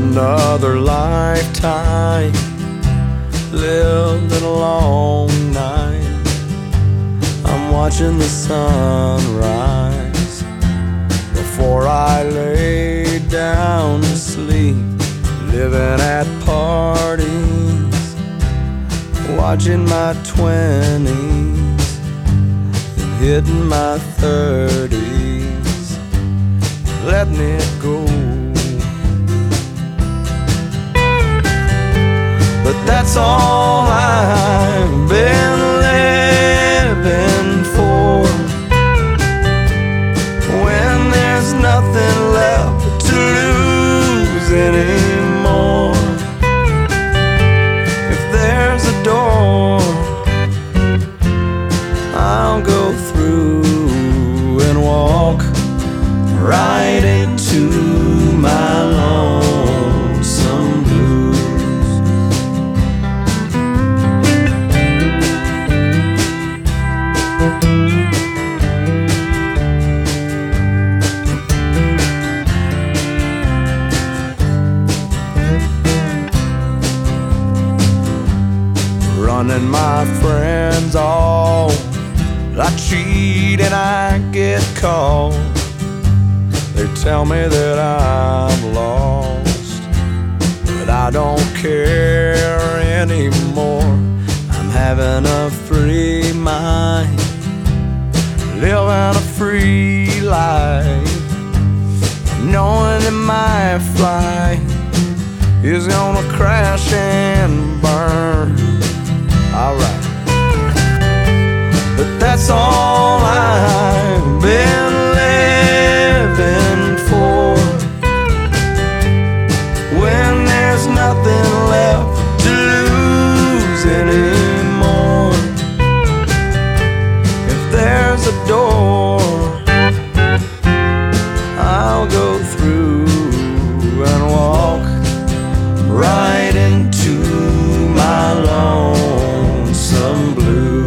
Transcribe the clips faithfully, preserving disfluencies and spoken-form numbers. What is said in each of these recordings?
Another lifetime lived in a long night. I'm watching the sun rise before I lay down to sleep. Living at parties, watching my twenties and hitting my thirties, letting it go. But that's all I've been living for, when there's nothing left to lose anymore. If there's a door, I'll go through and walk right into my lonesome blues. Running my friends all, I cheat and I get caught. They tell me that I'm lost, but I don't care anymore. I'm having a free mind, living a free life, knowing that my flight is gonna crash and burn. Alright, but that's all I've been living for, when there's nothing left to lose anymore. If there's a door, I'll go through and walk right into my lonesome blues.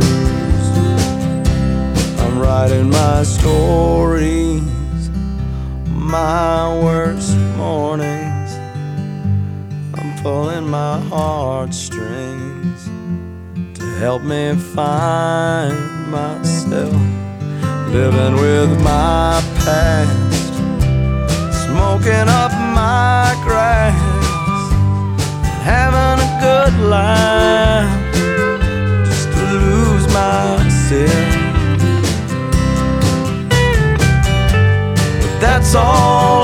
I'm writing my stories, my worst mornings. I'm pulling my heartstrings to help me find myself, living with my past, smoking up my grass, having a good life, just to lose myself. But that's all